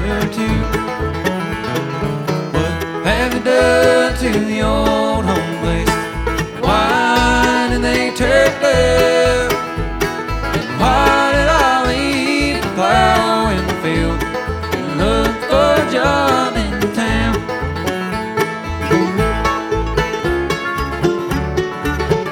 turn to. What have you done to the old home place? Why did they turn